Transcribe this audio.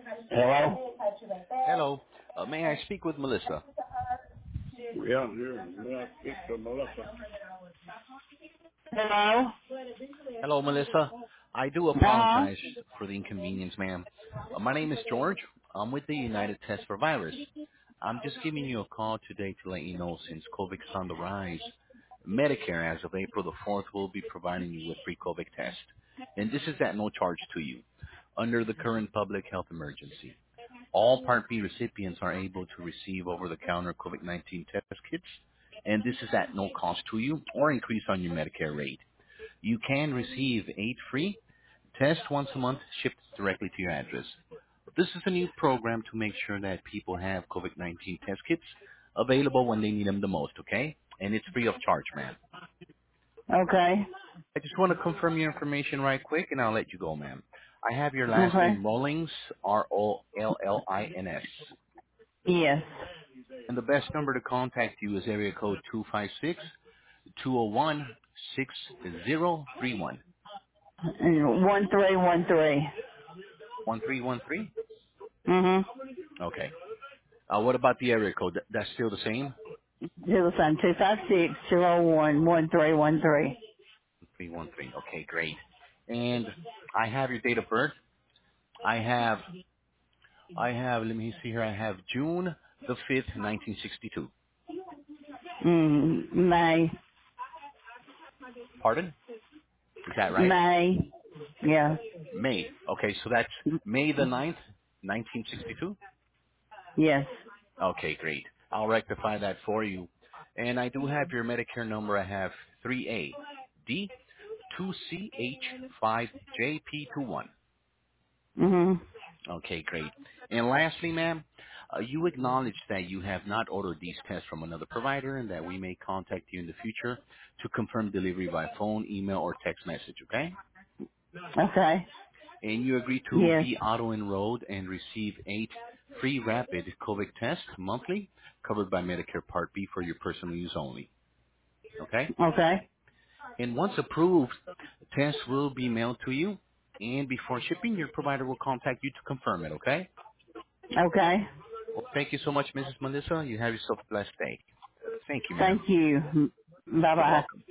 Hello? Hello. May I speak with Melissa? Yeah, I'm here. May I speak to Melissa? Hello? Hello, Melissa. I do Uh-huh. apologize for the inconvenience, ma'am. My name is George. I'm with the United Test for Virus. I'm just giving you a call today to let you know since COVID's on the rise, Medicare, as of April the 4th, will be providing you with free COVID test. And this is at no charge to you under the current public health emergency. All Part B recipients are able to receive over-the-counter COVID-19 test kits, and this is at no cost to you or increase on your Medicare rate. You can receive 8 free tests once a month shipped directly to your address. This is a new program to make sure that people have COVID-19 test kits available when they need them the most, okay? And it's free of charge, ma'am. Okay. I just want to confirm your information right quick, and I'll let you go, ma'am. I have your last Okay. name, Rollins, Rollins. Yes. And the best number to contact you is area code 256-201-6031. And 1313. 1313? Mm-hmm. Okay. What about the area code? That's still the same? 256-201-1313. 313. Okay, great. And I have your date of birth. I have, let me see here, I have June the 5th, 1962. May. Pardon? Is that right? May. Yeah. May. Okay, so that's May the 9th, 1962? Yes. Okay, great. I'll rectify that for you. And I do have your Medicare number. I have 3A D 2CH5JP21. Mm-hmm. Okay, great. And lastly, ma'am, you acknowledge that you have not ordered these tests from another provider and that we may contact you in the future to confirm delivery by phone, email, or text message, okay? Okay. And you agree to Yes. be auto-enrolled and receive 8 free rapid COVID tests monthly covered by Medicare Part B for your personal use only, okay? Okay. And once approved, tests will be mailed to you, and before shipping, your provider will contact you to confirm it, okay? Okay. Well, thank you so much, Mrs. Melissa. You have yourself a blessed day. Thank you, ma'am. Thank you. You're Bye-bye. welcome.